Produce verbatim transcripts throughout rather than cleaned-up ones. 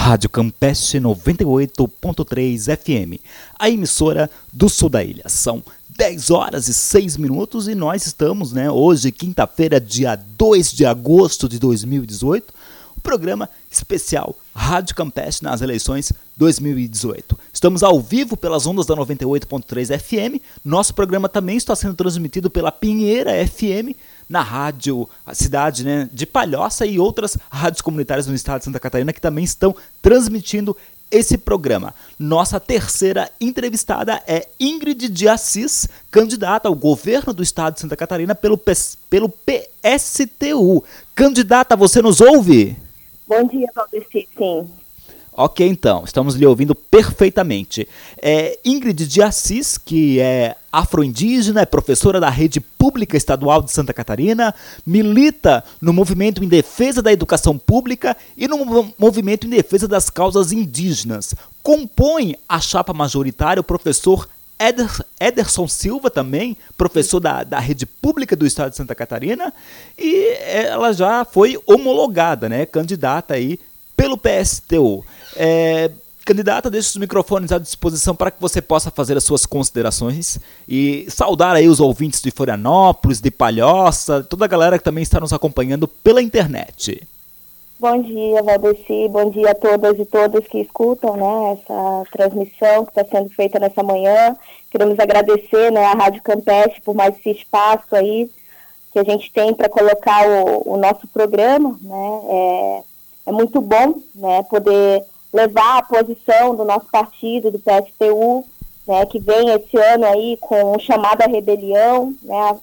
Rádio Campestre noventa e oito ponto três F M, a emissora do sul da ilha. São dez horas e seis minutos e nós estamos, né, hoje, quinta-feira, dia dois de agosto de dois mil e dezoito, o programa especial Rádio Campestre nas eleições dois mil e dezoito. Estamos ao vivo pelas ondas da noventa e oito ponto três F M. Nosso programa também está sendo transmitido pela Pinheira F M, na rádio, a cidade, né, de Palhoça, e outras rádios comunitárias no estado de Santa Catarina que também estão transmitindo esse programa. Nossa terceira entrevistada é Ingrid de Assis, candidata ao governo do estado de Santa Catarina pelo, P S, pelo P S T U. Candidata, você nos ouve? Bom dia, Valdeci, sim. Ok, então, estamos lhe ouvindo perfeitamente. É, Ingrid de Assis, que é afro-indígena, é professora da Rede Pública Estadual de Santa Catarina, milita no movimento em defesa da educação pública e no movimento em defesa das causas indígenas. Compõe a chapa majoritária o professor Eder, Ederson Silva, também professor da, da Rede Pública do Estado de Santa Catarina, e ela já foi homologada, né, candidata aí pelo P S T U. É, candidata, deixa os microfones à disposição para que você possa fazer as suas considerações e saudar aí os ouvintes de Florianópolis, de Palhoça, toda a galera que também está nos acompanhando pela internet. Bom dia, Valdeci, bom dia a todas e todos que escutam, né, essa transmissão que está sendo feita nessa manhã. Queremos agradecer, né, a Rádio Campestre por mais esse espaço aí que a gente tem para colocar o, o nosso programa, né. É, é muito bom, né, poder levar a posição do nosso partido, do P S T U, né, que vem esse ano aí com um chamado à rebelião, né.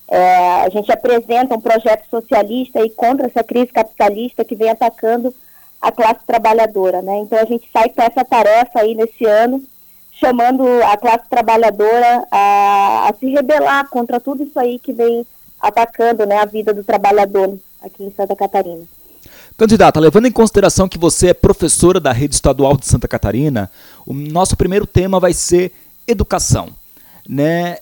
É, a gente apresenta um projeto socialista aí contra essa crise capitalista que vem atacando a classe trabalhadora, né? Então a gente sai com essa tarefa aí nesse ano, chamando a classe trabalhadora a, a se rebelar contra tudo isso aí que vem atacando, né, a vida do trabalhador aqui em Santa Catarina. Candidata, levando em consideração que você é professora da Rede Estadual de Santa Catarina, o nosso primeiro tema vai ser educação. Né,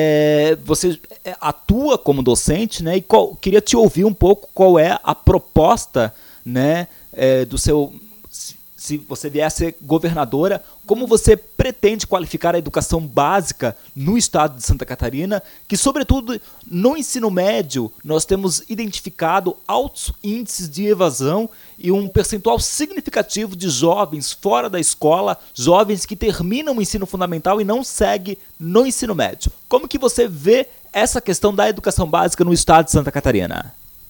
é, você atua como docente, né, e qual, queria te ouvir um pouco qual é a proposta, né, é, do seu, se, se você vier a ser governadora, como você pretende qualificar a educação básica no estado de Santa Catarina, que sobretudo no ensino médio nós temos identificado altos índices de evasão e um percentual significativo de jovens fora da escola, jovens que terminam o ensino fundamental e não seguem no ensino médio. Como que você vê essa questão da educação básica no estado de Santa Catarina?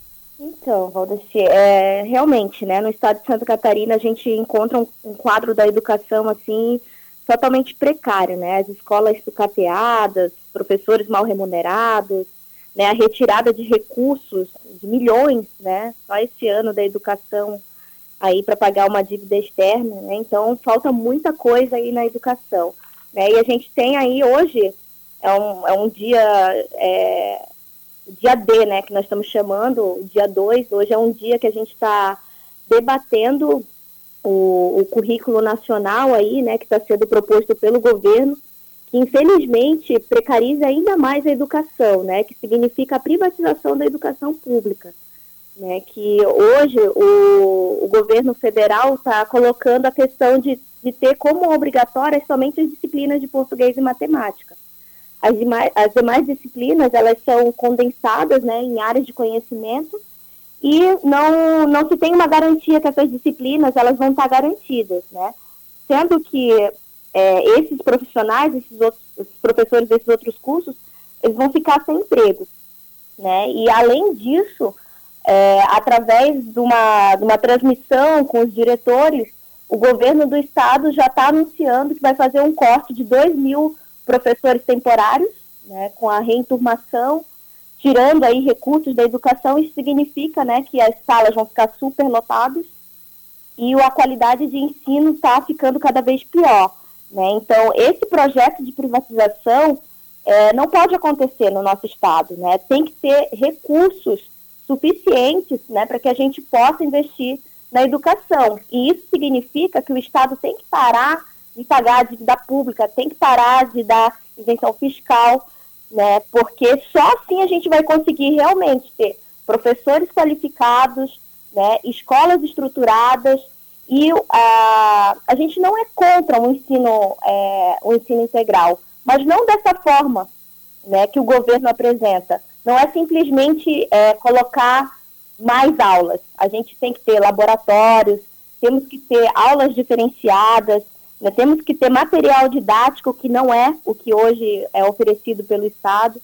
Então, Valdeci, é, realmente, né, no estado de Santa Catarina a gente encontra um, um quadro da educação, assim, totalmente precário, né, as escolas sucateadas, professores mal remunerados, né, a retirada de recursos, de milhões, né, só esse ano da educação aí para pagar uma dívida externa, né, então falta muita coisa aí na educação, né, e a gente tem aí hoje, é um, é um dia... É, dia D, né, que nós estamos chamando, o dia dois, hoje é um dia que a gente está debatendo o, o currículo nacional aí, né, que está sendo proposto pelo governo, que infelizmente precariza ainda mais a educação, né, que significa a privatização da educação pública, né, que hoje o, o governo federal está colocando a questão de, de ter como obrigatórias somente as disciplinas de português e matemática. As demais, as demais disciplinas, elas são condensadas, né, em áreas de conhecimento e não, não se tem uma garantia que essas disciplinas elas vão estar garantidas, né? Sendo que é, esses profissionais, esses, outros, esses professores desses outros cursos, eles vão ficar sem emprego, né? E além disso, é, através de uma, de uma transmissão com os diretores, o governo do estado já está anunciando que vai fazer um corte de dois mil professores temporários, né, com a reenturmação, tirando aí recursos da educação. Isso significa, né, que as salas vão ficar superlotadas e a qualidade de ensino está ficando cada vez pior, né? Então, esse projeto de privatização é, não pode acontecer no nosso estado, né? Tem que ter recursos suficientes, né, para que a gente possa investir na educação. E isso significa que o estado tem que parar de pagar a dívida pública, tem que parar de dar isenção fiscal, né, porque só assim a gente vai conseguir realmente ter professores qualificados, né, escolas estruturadas E a, a gente não é contra o ensino, é, o ensino integral, mas não dessa forma, né, que o governo apresenta. Não é simplesmente é, colocar mais aulas. A gente tem que ter laboratórios, temos que ter aulas diferenciadas, né, temos que ter material didático, que não é o que hoje é oferecido pelo Estado.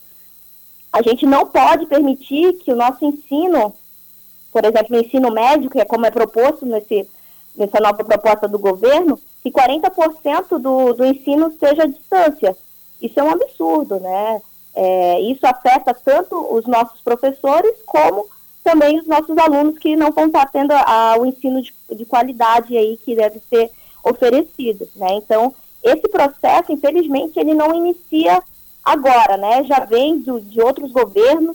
A gente não pode permitir que o nosso ensino, por exemplo, o ensino médio, que é como é proposto nesse, nessa nova proposta do governo, que quarenta por cento do, do ensino seja à distância. Isso é um absurdo, né? É, isso afeta tanto os nossos professores como também os nossos alunos que não vão estar tendo a, a, o ensino de, de qualidade aí que deve ser oferecido, né? Então, esse processo, infelizmente, ele não inicia agora, né? Já vem do, de outros governos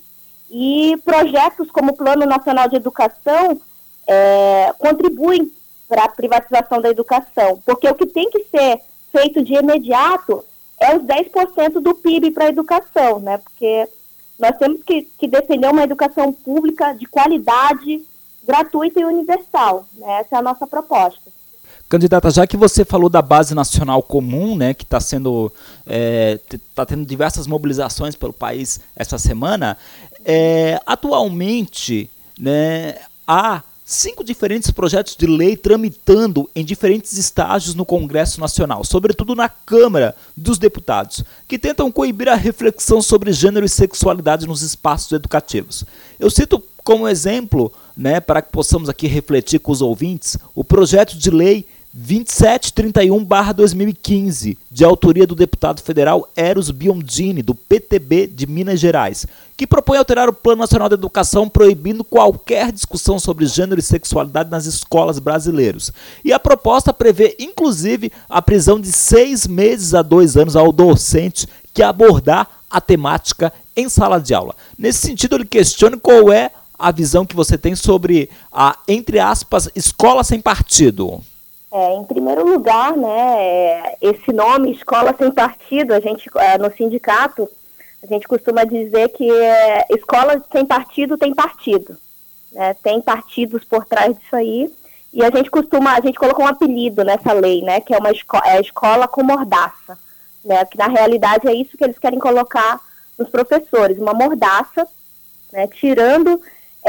e projetos como o Plano Nacional de Educação é, contribuem para a privatização da educação, porque o que tem que ser feito de imediato é os dez por cento do P I B para a educação, né? Porque nós temos que, que defender uma educação pública de qualidade, gratuita e universal, né? Essa é a nossa proposta. Candidata, já que você falou da Base Nacional Comum, né, que está sendo, é, tá tendo diversas mobilizações pelo país essa semana, é, atualmente, né, há cinco diferentes projetos de lei tramitando em diferentes estágios no Congresso Nacional, sobretudo na Câmara dos Deputados, que tentam coibir a reflexão sobre gênero e sexualidade nos espaços educativos. Eu cito como exemplo, né, para que possamos aqui refletir com os ouvintes, o projeto de lei vinte e sete trinta e um barra dois mil e quinze, de autoria do deputado federal Eros Biondini, do P T B de Minas Gerais, que propõe alterar o Plano Nacional de Educação proibindo qualquer discussão sobre gênero e sexualidade nas escolas brasileiras. E a proposta prevê, inclusive, a prisão de seis meses a dois anos ao docente que abordar a temática em sala de aula. Nesse sentido, ele questiona qual é a visão que você tem sobre a, entre aspas, escola sem partido. É, em primeiro lugar, né, esse nome, escola sem partido, a gente, no sindicato, a gente costuma dizer que é, escola sem partido tem partido, né, tem partidos por trás disso aí, e a gente costuma, a gente colocou um apelido nessa lei, né, que é uma esco é a escola com mordaça, né, que na realidade é isso que eles querem colocar nos professores, uma mordaça, né, tirando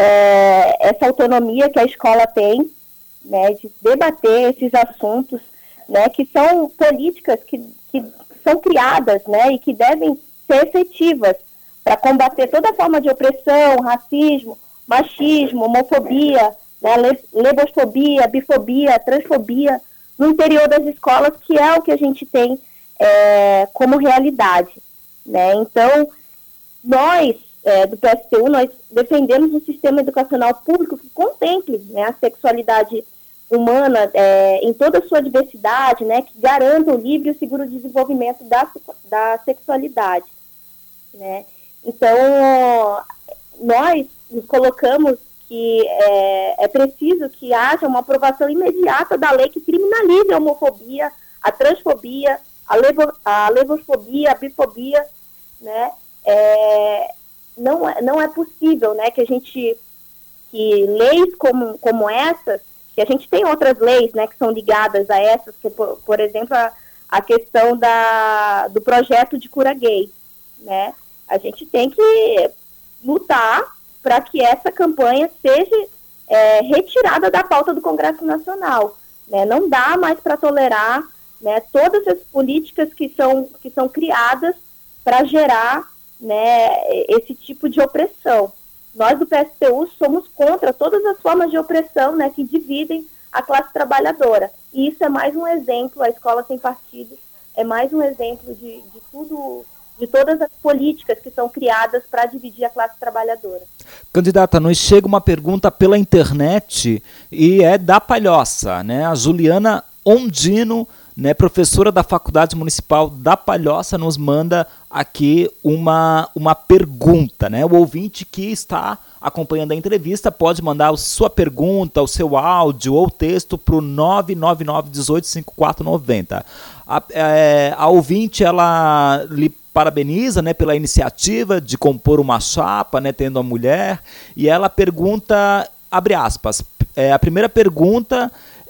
é, essa autonomia que a escola tem, né, de debater esses assuntos, né, que são políticas que, que são criadas, né, e que devem ser efetivas para combater toda forma de opressão, racismo, machismo, homofobia, né, lebofobia, bifobia, transfobia no interior das escolas, que é o que a gente tem é, como realidade, né? Então, nós, é, do P S T U, nós defendemos um sistema educacional público que contemple, né, a sexualidade humana é, em toda a sua diversidade, né, que garanta o livre e o seguro desenvolvimento da, da sexualidade, né. Então, nós nos colocamos que é, é preciso que haja uma aprovação imediata da lei que criminalize a homofobia, a transfobia, a, levo, a levofobia, a bifobia, né. É, não, é, não é possível, né, que a gente, que leis como, como essas, que a gente tem outras leis, né, que são ligadas a essas, que, por, por exemplo, a, a questão da, do projeto de cura gay, né, a gente tem que lutar para que essa campanha seja é, retirada da pauta do Congresso Nacional, né, não dá mais para tolerar, né, todas as políticas que são, que são criadas para gerar, né, esse tipo de opressão. Nós do P S T U somos contra todas as formas de opressão, né, que dividem a classe trabalhadora. E isso é mais um exemplo, a escola sem partido é mais um exemplo de, de tudo, de todas as políticas que são criadas para dividir a classe trabalhadora. Candidata, nos chega uma pergunta pela internet e é da Palhoça, né? A Juliana Ondino, né, professora da Faculdade Municipal da Palhoça, nos manda aqui uma, uma pergunta, né? O ouvinte que está acompanhando a entrevista pode mandar a sua pergunta, o seu áudio ou texto para o nove nove nove, um oito, cinco quatro nove zero. A, é, a ouvinte, ela lhe parabeniza, né, pela iniciativa de compor uma chapa, né, tendo a mulher, e ela pergunta, abre aspas, é, a primeira pergunta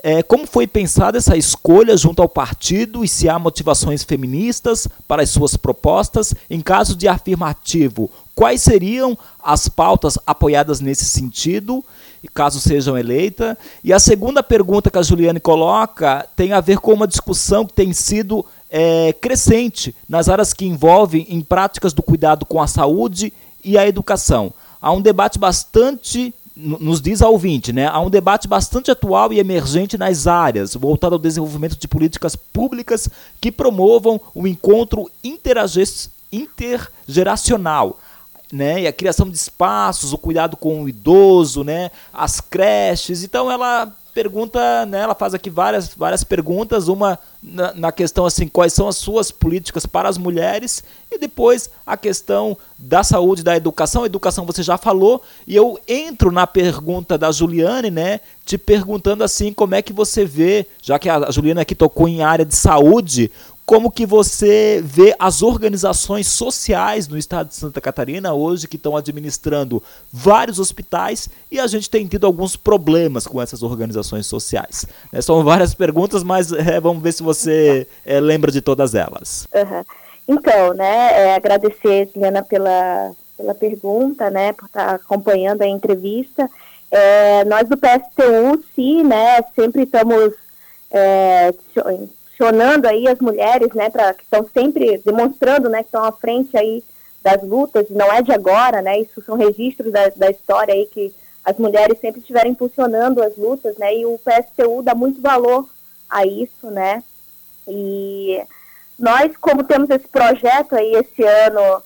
é, como foi pensada essa escolha junto ao partido e se há motivações feministas para as suas propostas? Em caso de afirmativo, quais seriam as pautas apoiadas nesse sentido, caso sejam eleitas? E a segunda pergunta que a Juliane coloca tem a ver com uma discussão que tem sido é, crescente nas áreas que envolvem em práticas do cuidado com a saúde e a educação. Há um debate bastante, nos diz a ouvinte, né? Há um debate bastante atual e emergente nas áreas, voltado ao desenvolvimento de políticas públicas que promovam o encontro intergeracional, né? E a criação de espaços, o cuidado com o idoso, né? As creches. Então ela pergunta, né? Ela faz aqui várias, várias perguntas, uma na, na questão assim, quais são as suas políticas para as mulheres, e depois a questão da saúde, da educação. A educação você já falou, e eu entro na pergunta da Juliane, né? Te perguntando assim, como é que você vê, já que a Juliane aqui tocou em área de saúde, como que você vê as organizações sociais no estado de Santa Catarina hoje, que estão administrando vários hospitais, e a gente tem tido alguns problemas com essas organizações sociais. É, são várias perguntas, mas é, vamos ver se você é, lembra de todas elas. Uhum. Então, né, é, agradecer, Juliana, pela, pela pergunta, né, por estar acompanhando a entrevista. É, nós do P S T U, sim, né, sempre estamos é, funcionando aí as mulheres, né, pra, que estão sempre demonstrando, né, que estão à frente aí das lutas, não é de agora, né, isso são registros da, da história aí, que as mulheres sempre estiveram impulsionando as lutas, né, e o P S T U dá muito valor a isso, né, e nós, como temos esse projeto aí esse ano,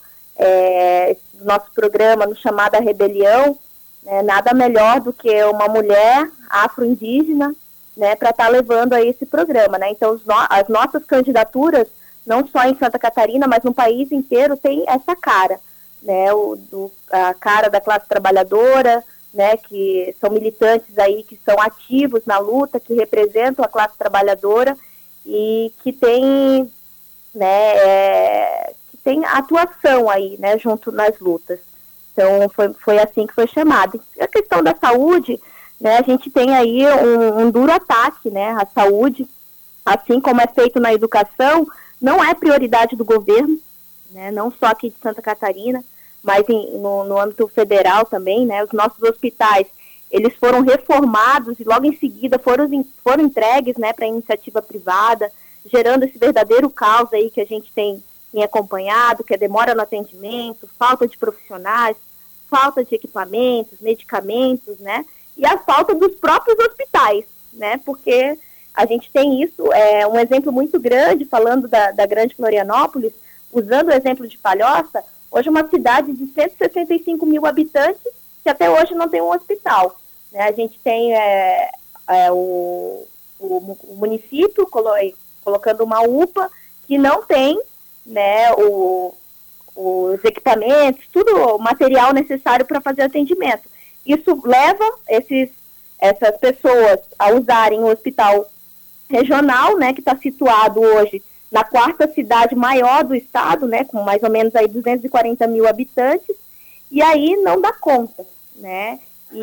é, nosso programa no chamado Rebelião, né, nada melhor do que uma mulher afro-indígena, né, para estar tá levando aí esse programa, né? Então, os no as nossas candidaturas, não só em Santa Catarina, mas no país inteiro, tem essa cara, né? O, do, a cara da classe trabalhadora, né? Que são militantes aí, que são ativos na luta, que representam a classe trabalhadora e que tem, né? É, que tem atuação aí, né? Junto nas lutas. Então, foi, foi assim que foi chamado. E a questão da saúde, né, a gente tem aí um, um duro ataque, né, à saúde, assim como é feito na educação, não é prioridade do governo, né, não só aqui de Santa Catarina, mas em, no, no âmbito federal também, né, os nossos hospitais, eles foram reformados e logo em seguida foram, foram entregues, né, para a iniciativa privada, gerando esse verdadeiro caos aí que a gente tem, tem acompanhado, que é demora no atendimento, falta de profissionais, falta de equipamentos, medicamentos, né, e a falta dos próprios hospitais, né, porque a gente tem isso, é um exemplo muito grande, falando da, da grande Florianópolis, usando o exemplo de Palhoça, hoje uma cidade de cento e sessenta e cinco mil habitantes, que até hoje não tem um hospital, né, a gente tem é, é, o, o, o município colo, colocando uma U P A, que não tem, né, o, os equipamentos, tudo o material necessário para fazer atendimento. Isso leva esses, essas pessoas a usarem o hospital regional, né, que está situado hoje na quarta cidade maior do estado, né, com mais ou menos aí duzentos e quarenta mil habitantes, e aí não dá conta, né,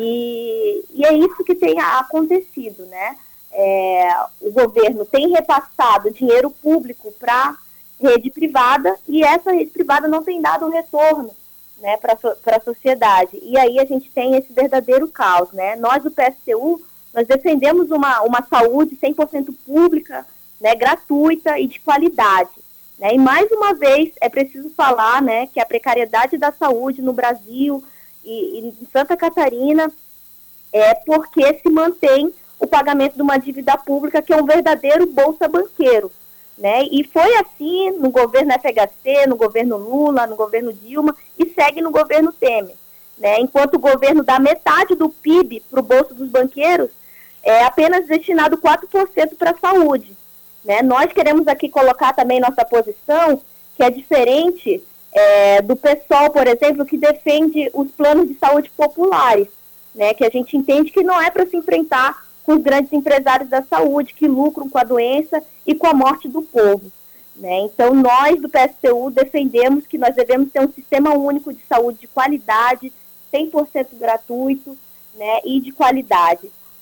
e, e é isso que tem acontecido, né, é, o governo tem repassado dinheiro público para rede privada, e essa rede privada não tem dado um retorno, né, para a sociedade. E aí a gente tem esse verdadeiro caos, né? Nós do P S T U, nós defendemos uma, uma saúde cem por cento pública, né, gratuita e de qualidade, né? E mais uma vez é preciso falar, né, que a precariedade da saúde no Brasil e, e em Santa Catarina é porque se mantém o pagamento de uma dívida pública que é um verdadeiro bolsa banqueiro, né? E foi assim no governo F H C, no governo Lula, no governo Dilma e segue no governo Temer, né? Enquanto o governo dá metade do P I B para o bolso dos banqueiros, é apenas destinado quatro por cento para a saúde, né? Nós queremos aqui colocar também nossa posição, que é diferente é, do pessoal, por exemplo, que defende os planos de saúde populares, né? Que a gente entende que não é para se enfrentar com os grandes empresários da saúde que lucram com a doença e com a morte do povo, né? Então, nós do P S T U defendemos que nós devemos ter um sistema único de saúde de qualidade, cem por cento gratuito, né, e de qualidade.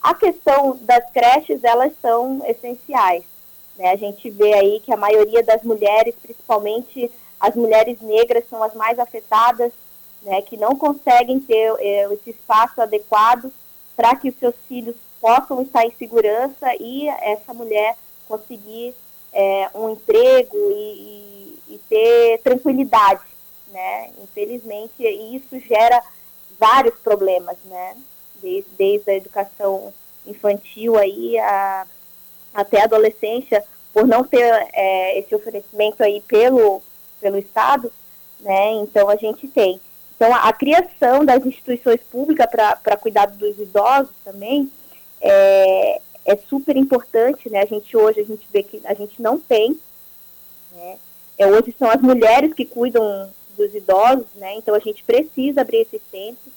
A questão das creches, elas são essenciais, né? A gente vê aí que a maioria das mulheres, principalmente as mulheres negras, são as mais afetadas, né? Que não conseguem ter é, esse espaço adequado para que os seus filhos possam estar em segurança e essa mulher conseguir é, um emprego e, e, e ter tranquilidade, né? Infelizmente, isso gera vários problemas, né? Desde, desde a educação infantil aí a, até a adolescência, por não ter é, esse oferecimento aí pelo, pelo Estado, né? Então a gente tem. Então a, a criação das instituições públicas para cuidar dos idosos também é, é super importante, né? A gente hoje a gente vê que a gente não tem, né? É, hoje são as mulheres que cuidam dos idosos, né? Então a gente precisa abrir esses centros.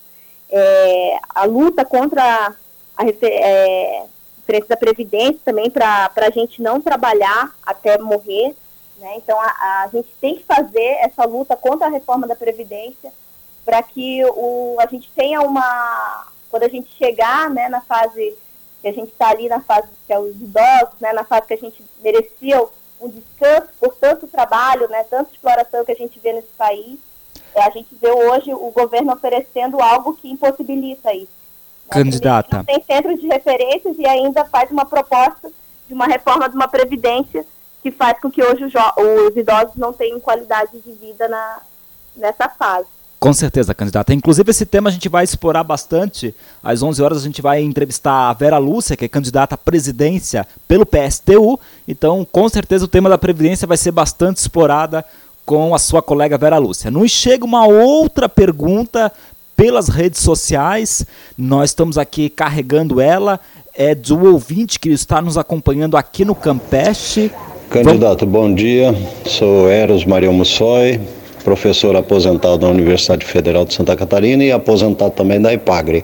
É, a luta contra a é, diferença da Previdência também, para a gente não trabalhar até morrer, né? Então a, a gente tem que fazer essa luta contra a reforma da Previdência para que o, a gente tenha uma, quando a gente chegar, né, na fase que a gente está ali, na fase que é os idosos, né, na fase que a gente merecia um descanso por tanto trabalho, né, tanta exploração que a gente vê nesse país, é, a gente vê hoje o governo oferecendo algo que impossibilita isso. Né? Candidata. Não tem centros de referências e ainda faz uma proposta de uma reforma de uma previdência que faz com que hoje os, os idosos não tenham qualidade de vida na, nessa fase. Com certeza, candidata. Inclusive, esse tema a gente vai explorar bastante. Às onze horas a gente vai entrevistar a Vera Lúcia, que é candidata à presidência pelo P S T U. Então, com certeza, o tema da Previdência vai ser bastante explorada com a sua colega Vera Lúcia. Nos chega uma outra pergunta pelas redes sociais. Nós estamos aqui carregando ela. É do ouvinte que está nos acompanhando aqui no Campeche. Candidato, Vamos... bom dia. Sou Eros Maria Mussoi, professor aposentado da Universidade Federal de Santa Catarina e aposentado também da IPAGRE.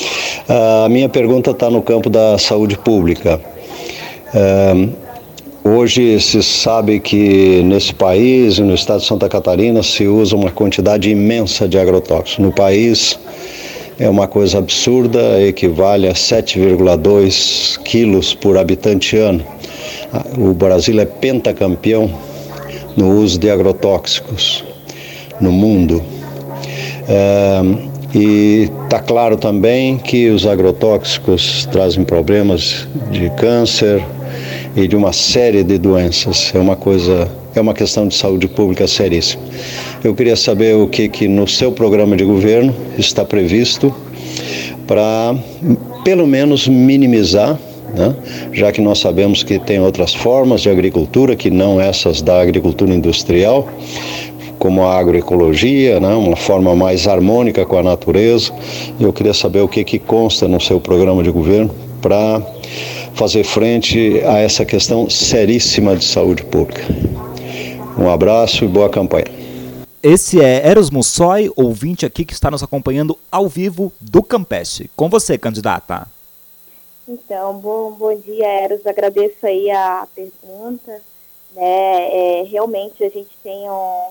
A minha pergunta está no campo da saúde pública. Hoje se sabe que nesse país, no estado de Santa Catarina, se usa uma quantidade imensa de agrotóxicos. No país é uma coisa absurda, equivale a sete vírgula dois quilos por habitante ano. O Brasil é pentacampeão no uso de agrotóxicos no mundo. É, e está claro também que os agrotóxicos trazem problemas de câncer e de uma série de doenças. É uma coisa, é uma questão de saúde pública seríssima. Eu queria saber o que, que no seu programa de governo está previsto para, pelo menos, minimizar, né? Já que nós sabemos que tem outras formas de agricultura, que não essas da agricultura industrial, como a agroecologia, né? Uma forma mais harmônica com a natureza. Eu queria saber o que, que consta no seu programa de governo para fazer frente a essa questão seríssima de saúde pública. Um abraço e boa campanha. Esse é Eros Mussoi, ouvinte aqui que está nos acompanhando ao vivo do Campeche. Com você, candidata. Então, bom, bom dia, Eros. Agradeço aí a pergunta. Né? É, realmente a gente tem um,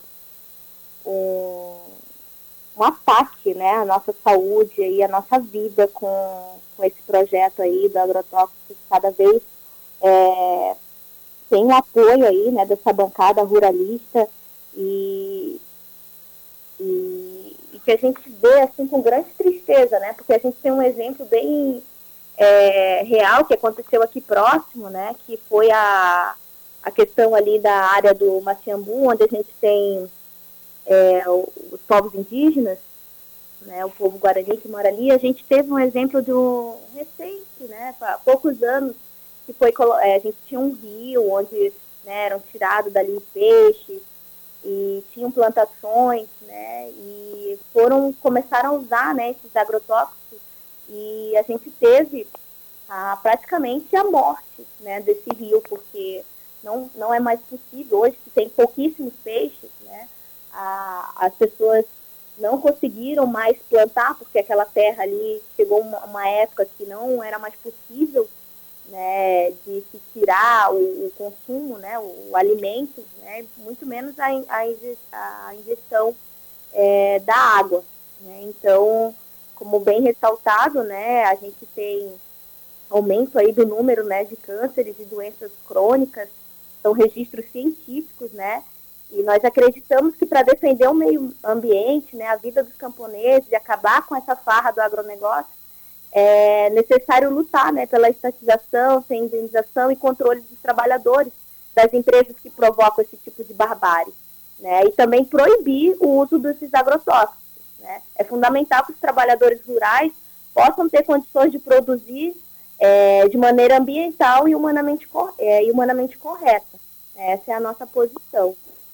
um, um ataque, né, à nossa saúde e à nossa vida com, com esse projeto aí do agrotóxico, cada vez é, tem o apoio aí, né, dessa bancada ruralista e, e, e que a gente vê assim com grande tristeza, né, porque a gente tem um exemplo bem é, real que aconteceu aqui próximo, né, que foi a, a questão ali da área do Maciambu, onde a gente tem é, os povos indígenas, né, o povo guarani que mora ali. A gente teve um exemplo do recente, né, há poucos anos, que foi, é, a gente tinha um rio onde, né, eram tirados dali peixes e tinham plantações, né, e foram, começaram a usar, né, esses agrotóxicos e a gente teve a, praticamente a morte, né, desse rio, porque não, não é mais possível, hoje que tem pouquíssimos peixes, né, a, as pessoas não conseguiram mais plantar, porque aquela terra ali chegou uma, uma época que não era mais possível, né, de se tirar o, o consumo, né, o, o alimento, né, muito menos a, a, a ingestão é, da água, né. Então, como bem ressaltado, né, a gente tem aumento aí do número, né, de cânceres e doenças crônicas, são registros científicos, né, e nós acreditamos que para defender o meio ambiente, né, a vida dos camponeses e acabar com essa farra do agronegócio, é necessário lutar, né, pela estatização, sem indenização e controle dos trabalhadores das empresas que provocam esse tipo de barbárie, né, e também proibir o uso desses agrotóxicos, né. É fundamental que os trabalhadores rurais possam ter condições de produzir é, de maneira ambiental e humanamente, é, e humanamente correta. Essa é a nossa posição.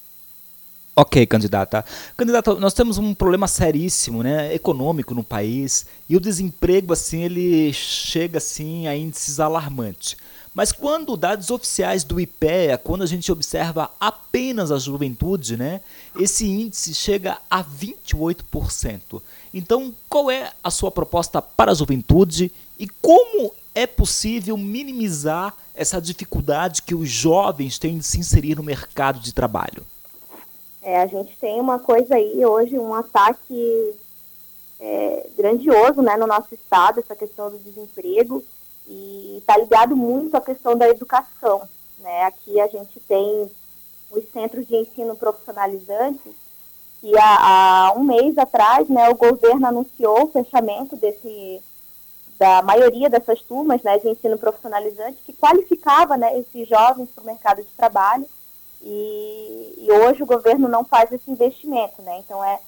Ok, candidata. Candidata, nós temos um problema seríssimo, né, econômico no país, e o desemprego, assim, ele chega, assim, a índices alarmantes. Mas quando dados oficiais do IPEA, quando a gente observa apenas a juventude, né, esse índice chega a vinte e oito por cento. Então, qual é a sua proposta para a juventude e como é possível minimizar essa dificuldade que os jovens têm de se inserir no mercado de trabalho? É, a gente tem uma coisa aí hoje, um ataque é, grandioso, né, no nosso estado, essa questão do desemprego, e está ligado muito à questão da educação, né? Aqui a gente tem os centros de ensino profissionalizantes, que há, há um mês atrás, né, o governo anunciou o fechamento desse, da maioria dessas turmas, né, de ensino profissionalizante, que qualificava, né, esses jovens para o mercado de trabalho. E, e hoje o governo não faz esse investimento, né? Então é,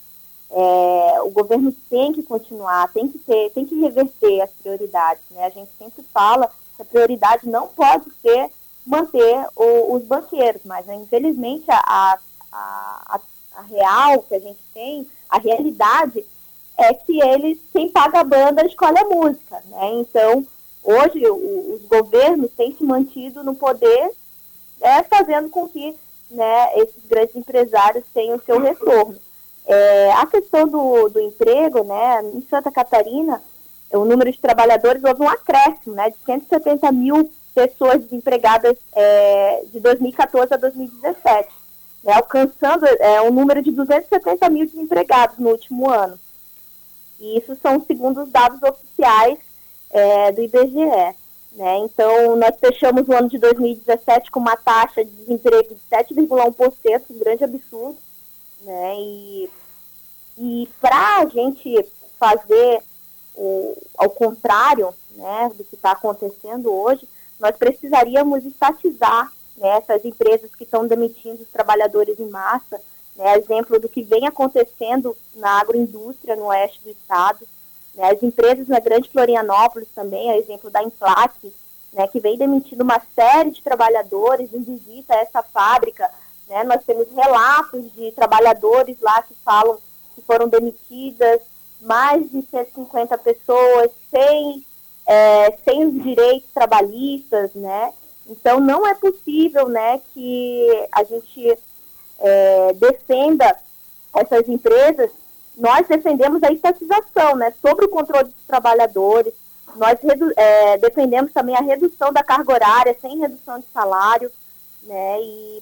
é, o governo tem que continuar, tem que ter, tem que reverter as prioridades, né? A gente sempre fala que a prioridade não pode ser manter o, os banqueiros, mas infelizmente a, a, a, a real que a gente tem, a realidade é que eles, quem paga a banda escolhe a música, né? Então hoje o, os governos têm se mantido no poder, é, fazendo com que, né, esses grandes empresários tenham o seu retorno. É, a questão do, do emprego, né, em Santa Catarina, o número de trabalhadores, houve um acréscimo, né, de cento e setenta mil pessoas desempregadas é, de dois mil e quatorze a dois mil e dezessete, né, alcançando é, um número de duzentos e setenta mil desempregados no último ano. E isso são segundo os dados oficiais é, do I B G E. Né? Então, nós fechamos o ano de dois mil e dezessete com uma taxa de desemprego de sete vírgula um por cento, um grande absurdo. Né? E, e para a gente fazer o, ao contrário, né, do que está acontecendo hoje, nós precisaríamos estatizar, né, essas empresas que estão demitindo os trabalhadores em massa, né, exemplo do que vem acontecendo na agroindústria no oeste do estado. As empresas na Grande Florianópolis também, a exemplo da Implac, né, que vem demitindo uma série de trabalhadores em visita a essa fábrica. Né, nós temos relatos de trabalhadores lá que falam que foram demitidas mais de cento e cinquenta pessoas sem, é, sem os direitos trabalhistas. Né? Então, não é possível, né, que a gente é, defenda essas empresas. Nós defendemos a estatização, né, sobre o controle dos trabalhadores, nós redu- é, defendemos também a redução da carga horária, sem redução de salário, né, e,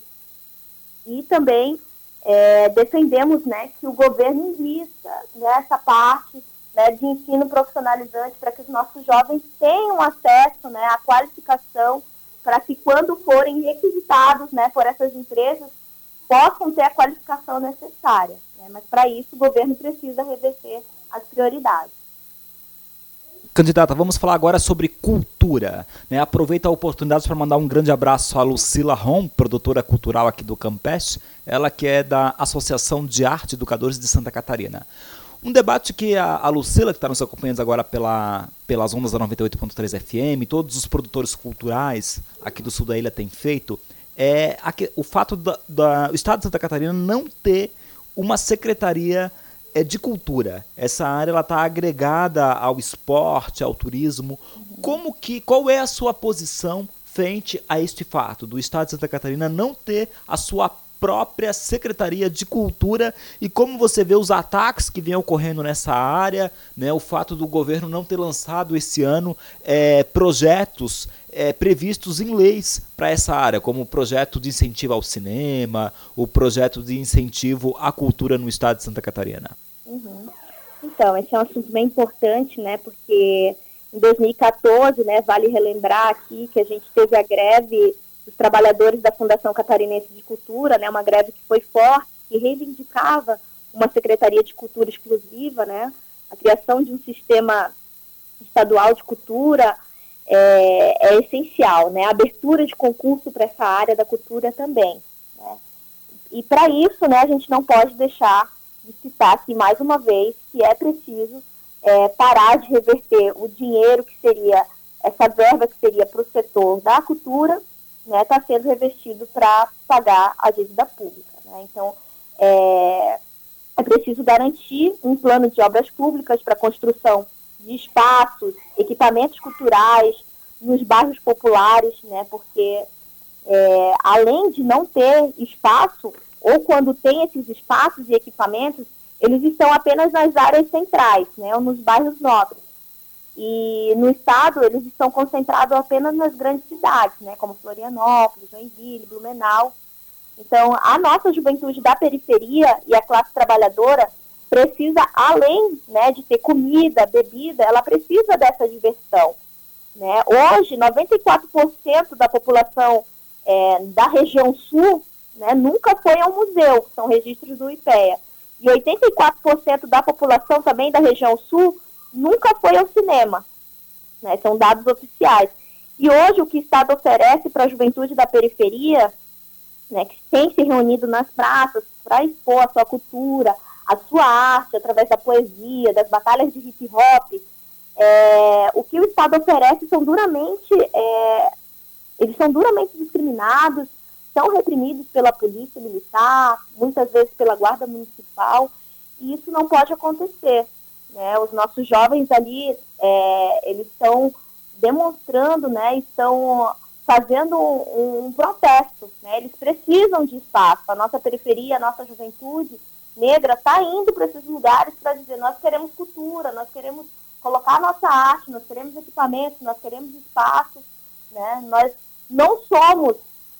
e também é, defendemos, né, que o governo invista nessa parte, né, de ensino profissionalizante para que os nossos jovens tenham acesso, né, à qualificação, para que quando forem requisitados, né, por essas empresas, possam ter a qualificação necessária. Mas, para isso, o governo precisa reverter as prioridades. Candidata, vamos falar agora sobre cultura. Né? Aproveito a oportunidade para mandar um grande abraço à Lucila Rom, produtora cultural aqui do Campestre, ela que é da Associação de Arte Educadores de Santa Catarina. Um debate que a, a Lucila, que está nos acompanhando agora pela, pelas ondas da noventa e oito ponto três F M, todos os produtores culturais aqui do sul da ilha têm feito, é a, o fato do Estado de Santa Catarina não ter uma secretaria é, de cultura. Essa área está agregada ao esporte, ao turismo. Como que, qual é a sua posição frente a este fato do Estado de Santa Catarina não ter a sua própria Secretaria de Cultura e como você vê os ataques que vêm ocorrendo nessa área, né, o fato do governo não ter lançado esse ano é, projetos É, previstos em leis para essa área, como o projeto de incentivo ao cinema, o projeto de incentivo à cultura no estado de Santa Catarina. Uhum. Então, esse é um assunto bem importante, né, porque em dois mil e quatorze, né, vale relembrar aqui que a gente teve a greve dos trabalhadores da Fundação Catarinense de Cultura, né, uma greve que foi forte, que reivindicava uma Secretaria de Cultura exclusiva, né, a criação de um sistema estadual de cultura é, é essencial, né, a abertura de concurso para essa área da cultura também, né, e para isso, né, a gente não pode deixar de citar aqui mais uma vez que é preciso é, parar de reverter o dinheiro que seria, essa verba que seria para o setor da cultura, né, está sendo revestido para pagar a dívida pública, né, então é, é preciso garantir um plano de obras públicas para construção de espaços, equipamentos culturais nos bairros populares, né, porque é, além de não ter espaço, ou quando tem esses espaços e equipamentos, eles estão apenas nas áreas centrais, né, ou nos bairros nobres. E no estado, eles estão concentrados apenas nas grandes cidades, né, como Florianópolis, Joinville, Blumenau. Então, a nossa juventude da periferia e a classe trabalhadora precisa, além, né, de ter comida, bebida, ela precisa dessa diversão, né? Hoje, noventa e quatro por cento da população é, da região sul, né, nunca foi a um museu, são registros do IPEA. E oitenta e quatro por cento da população também da região sul nunca foi ao cinema, né, são dados oficiais. E hoje o que o Estado oferece para a juventude da periferia, né, que tem se reunido nas praças para expor a sua cultura, a sua arte, através da poesia, das batalhas de hip hop, é, o que o Estado oferece são duramente, é, eles são duramente discriminados, são reprimidos pela polícia militar, muitas vezes pela guarda municipal, e isso não pode acontecer, né? Os nossos jovens ali, é, eles estão demonstrando, né, estão fazendo um, um protesto, né? Eles precisam de espaço, a nossa periferia, a nossa juventude negra está indo para esses lugares para dizer, nós queremos cultura, nós queremos colocar nossa arte, nós queremos equipamentos, nós queremos espaço, né? Nós não somos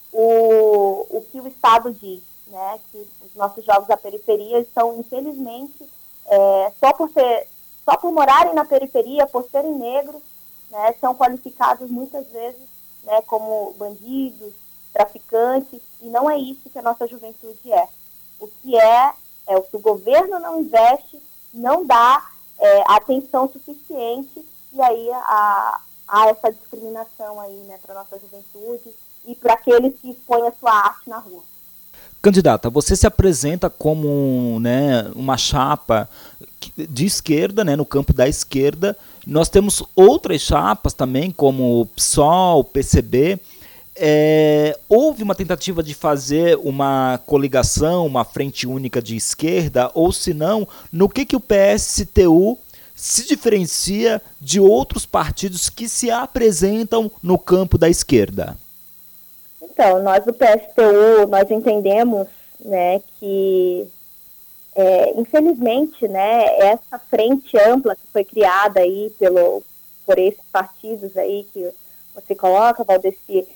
o, o que o Estado diz, né? Que os nossos jovens da periferia estão, infelizmente, é, só, por ter, só por morarem na periferia, por serem negros, né, são qualificados muitas vezes, né, como bandidos, traficantes, e não é isso que a nossa juventude é. O que é, é o que o governo não investe, não dá é, atenção suficiente, e aí há, há essa discriminação aí, né, para a nossa juventude e para aqueles que expõem a sua arte na rua. Candidata, você se apresenta como, né, uma chapa de esquerda, né, no campo da esquerda. Nós temos outras chapas também, como o P SOL, o P C B. É, houve uma tentativa de fazer uma coligação, uma frente única de esquerda, ou se não, no que, que o P S T U se diferencia de outros partidos que se apresentam no campo da esquerda? Então, nós do P S T U, nós entendemos, né, que, é, infelizmente, né, essa frente ampla que foi criada aí pelo, por esses partidos aí que você coloca, Valdeci,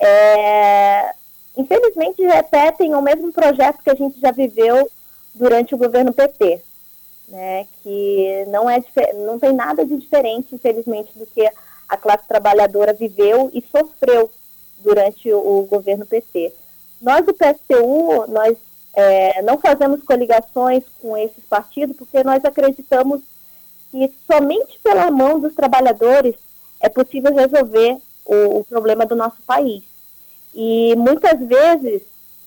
é, infelizmente repetem o mesmo projeto que a gente já viveu durante o governo P T, né, que não, é, não tem nada de diferente, infelizmente, do que a classe trabalhadora viveu e sofreu durante o governo P T. Nós do P S T U, nós é, não fazemos coligações com esses partidos porque nós acreditamos que somente pela mão dos trabalhadores é possível resolver o, o problema do nosso país. E muitas vezes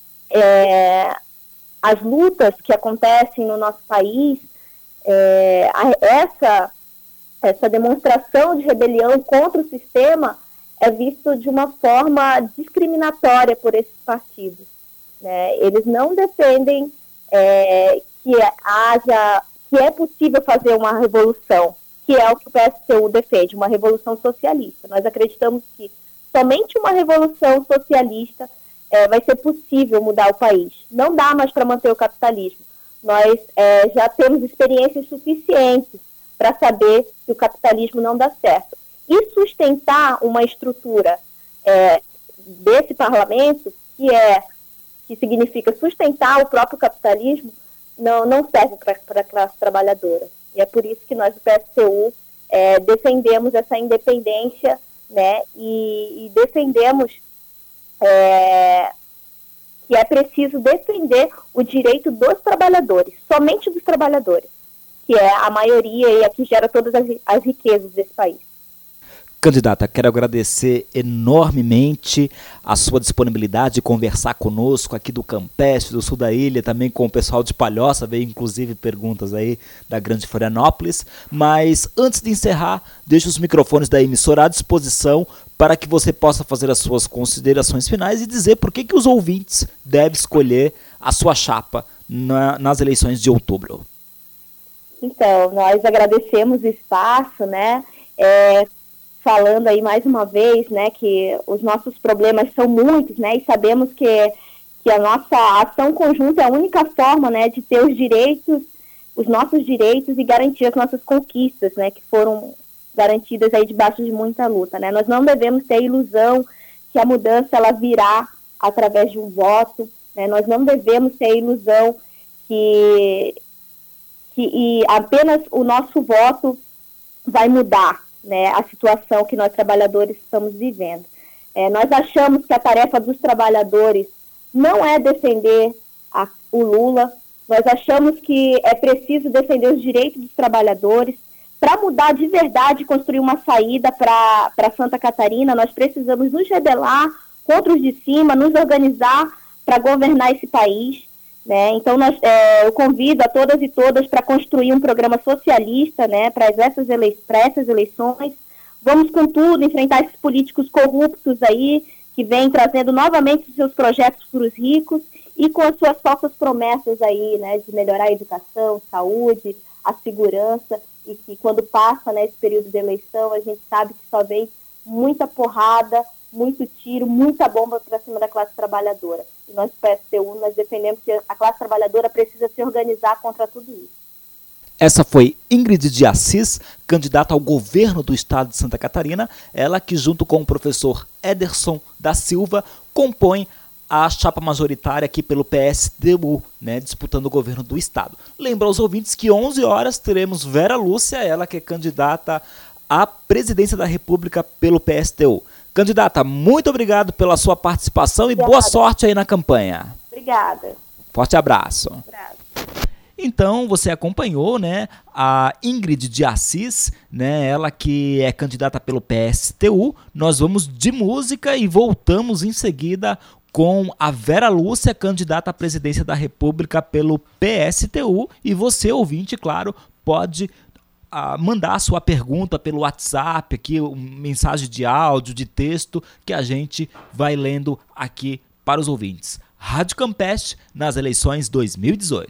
é, as lutas que acontecem no nosso país, é, essa, essa demonstração de rebelião contra o sistema é visto de uma forma discriminatória por esses partidos, né? Eles não defendem é, que haja, que é possível fazer uma revolução, que é o que o P S T U defende, uma revolução socialista. Nós acreditamos que somente uma revolução socialista é, vai ser possível mudar o país. Não dá mais para manter o capitalismo. Nós é, já temos experiências suficientes para saber que o capitalismo não dá certo. E sustentar uma estrutura é, desse parlamento, que, é, que significa sustentar o próprio capitalismo, não, não serve para a classe trabalhadora. E é por isso que nós do P S T U é, defendemos essa independência, né, e, e defendemos é, que é preciso defender o direito dos trabalhadores, somente dos trabalhadores, que é a maioria e a que gera todas as, as riquezas desse país. Candidata, quero agradecer enormemente a sua disponibilidade de conversar conosco aqui do Campestre, do sul da ilha, também com o pessoal de Palhoça, veio inclusive perguntas aí da Grande Florianópolis, mas antes de encerrar, deixo os microfones da emissora à disposição para que você possa fazer as suas considerações finais e dizer por que, que os ouvintes devem escolher a sua chapa na, nas eleições de outubro. Então, nós agradecemos o espaço, né, é, falando aí mais uma vez, né, que os nossos problemas são muitos, né, e sabemos que, que a nossa ação conjunta é a única forma, né, de ter os direitos, os nossos direitos e garantir as nossas conquistas, né, que foram garantidas aí debaixo de muita luta, né. Nós não devemos ter a ilusão que a mudança ela virá através de um voto, né, nós não devemos ter a ilusão que, que e apenas o nosso voto vai mudar, né, a situação que nós trabalhadores estamos vivendo. É, nós achamos que a tarefa dos trabalhadores não é defender a, o Lula, nós achamos que é preciso defender os direitos dos trabalhadores. Para mudar de verdade, construir uma saída para Santa Catarina, nós precisamos nos rebelar contra os de cima, nos organizar para governar esse país. Né? Então, nós, é, eu convido a todas e todas para construir um programa socialista, né, para essas, elei essas eleições. Vamos, com tudo, enfrentar esses políticos corruptos aí, que vêm trazendo novamente os seus projetos para os ricos e com as suas falsas promessas aí, né, de melhorar a educação, saúde, a segurança, e que quando passa, né, esse período de eleição, a gente sabe que só vem muita porrada, muito tiro, muita bomba para cima da classe trabalhadora. E nós, P S T U, nós defendemos que a classe trabalhadora precisa se organizar contra tudo isso. Essa foi Ingrid de Assis, candidata ao governo do estado de Santa Catarina, ela que junto com o professor Ederson da Silva compõe a chapa majoritária aqui pelo P S T U, né, disputando o governo do estado. Lembro aos ouvintes que onze horas teremos Vera Lúcia, ela que é candidata à presidência da República pelo P S T U. Candidata, muito obrigado pela sua participação e boa sorte aí na campanha. Obrigada. Forte abraço. Obrigada. Então, você acompanhou, né, a Ingrid de Assis, né, ela que é candidata pelo P S T U. Nós vamos de música e voltamos em seguida com a Vera Lúcia, candidata à presidência da República pelo P S T U. E você, ouvinte, claro, pode a mandar a sua pergunta pelo WhatsApp, aqui, uma mensagem de áudio, de texto, que a gente vai lendo aqui para os ouvintes. Rádio Campestre nas eleições dois mil e dezoito.